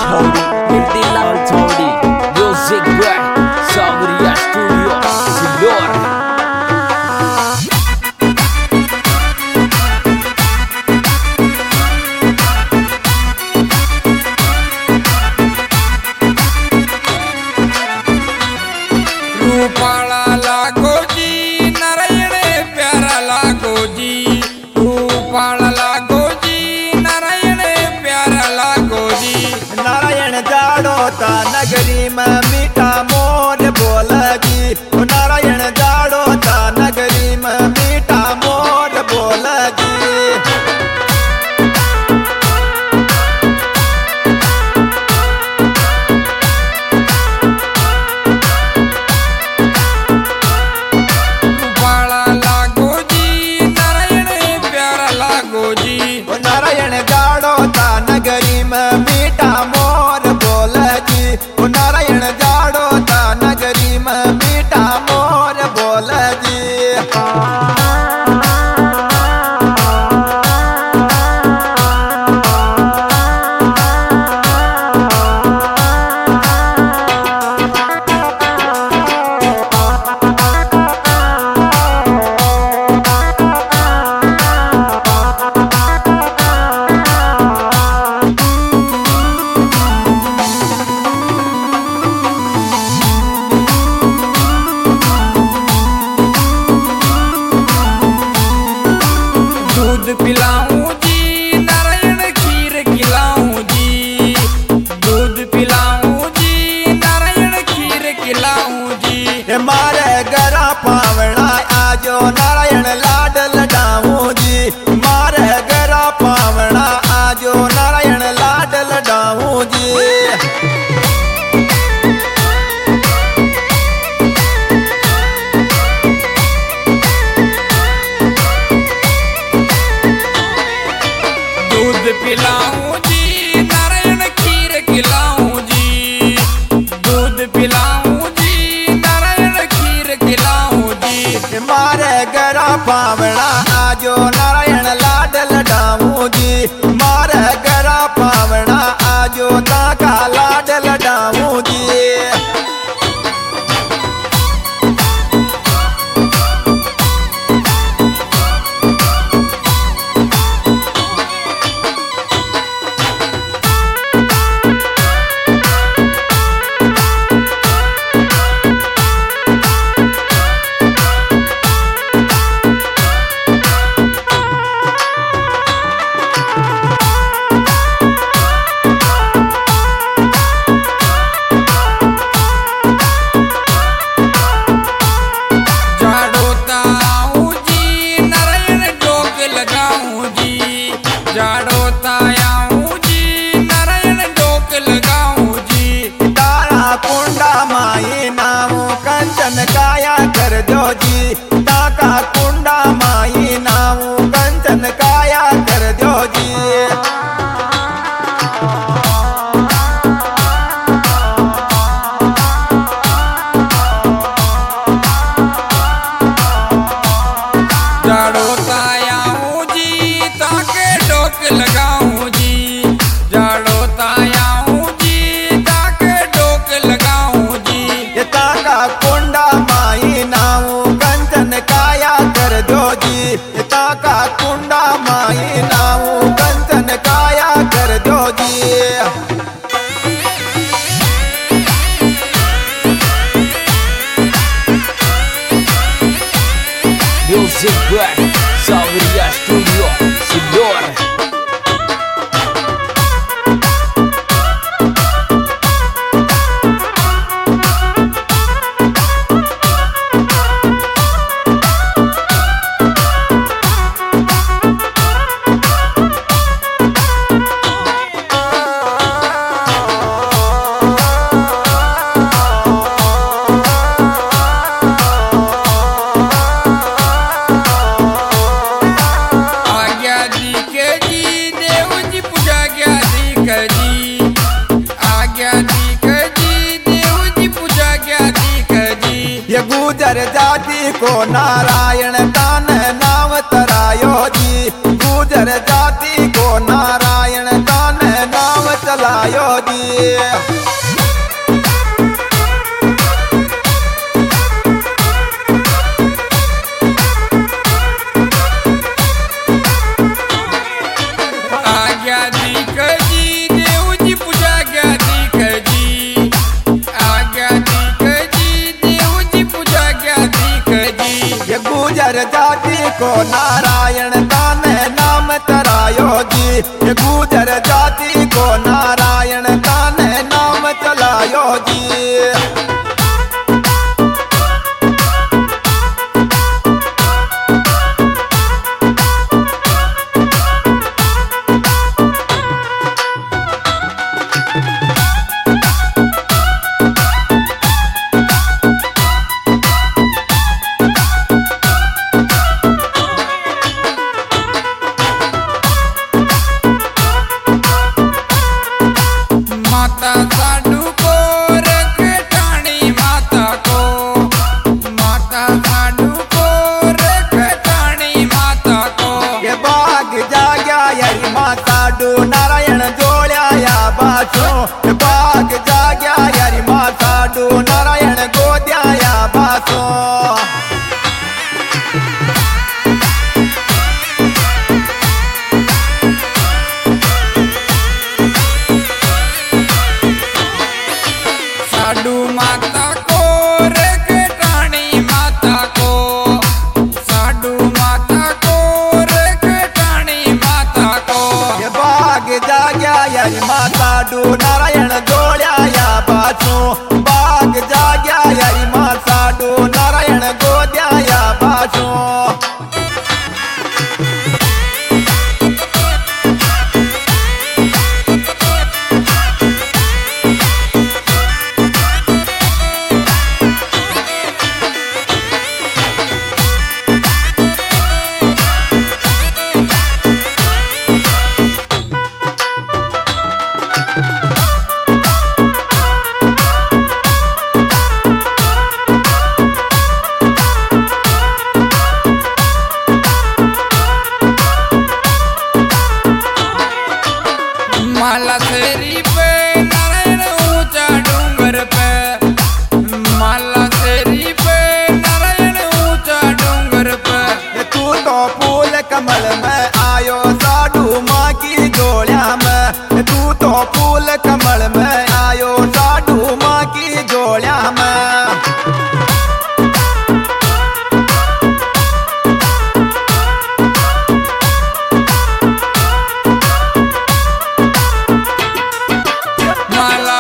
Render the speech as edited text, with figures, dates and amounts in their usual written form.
Thodi, Hirdilal Thodi, Music by Sabriya Studio, Sindor. Rupala लागो जी नारायण प्यारा लागो जी, रूपाला लागो जी नारायण प्यारा लागो जी। नारायण जाड़ो ता नगरी में मीठा मोर बोलगी, नारायण जाड़ो ता नगरी में मीठा मोर बोलगी। नारायण जाड़ो ता नगरी में मीठा मोर बोलगी, नारायण जाड़ो ता नगरी में मीठा मोर बोलगी। दूध पिलाऊं जी नारायण खीर खिलाऊं जी, दूध पिलाऊं जी नारायण खीर खिलाऊं जी। मारे गरा पावना आजो नारायण लाड लडाऊं जी, मारे गरा पावना आजो नारायण लाड लडाऊं जी। दूध पिलाऊं जी नारायण खीर खिलाऊं जी, दूध पिलाऊं जी नारायण खीर खिलाऊं जी। मारे गरा पावना आजो नारायण लाड लडाऊं जी, मारे गरा पावना आजो ताका लाड लडाऊं जी। काया कर दो जी, ताका कुंडा माई नाऊ कंचन काया कर दो जी। जाड़ो तायाऊं जी ताके डोक लगाऊं जी, जाड़ो तायाऊं जी ताके डोक लगाऊं जी। ये ताका कुंडा माई नाऊ कंचन काया कर दो जी, ताका कुंडा माई नाऊ कंचन काया कर दो जी। Music by Sabriya Studio, Sindor. गुजर जाति को नारायण तान नाम तरायो जी, गुजर जाति को नारायण तान नाम चलायो जी। जी। आज्ञा दीक जी देवजी पूजा आज्ञा दीक जी, आज्ञा दीक जी देवजी पूजा आज्ञा दीक जी। ये गुजर जाति को नारायण दान नाम तरायो जी, ये गुजर जाति को नारायण दान नाम चलायो जी। माता साडू को रखटाणी माता को, माता साडू को रखटाणी माता को। ये बाग जाग्या यरी माता डू नारायण जोड़या या बासो, ये बाग जाग्या यरी माता डू नारायण गोद्या या बासो। साडू माता को रखटाणी माता को, साडू माता को रखटाणी माता को। ये बाग जाग्या यरी माता डू नारायण जोड़या या बासो, बाग जाग्या यरी माता डू नारायण गोद्या या बासो। माला शेरी पे नारायण ऊंचा डूंगर पे, माला शेरी पे नारायण ऊंचा डूंगर पे। ये तू तो फूल कमल में आयो साडू माँ की जोड़िया में, ये तू तो फूल कमल में आयो साडू माँ की जोड़िया में। माला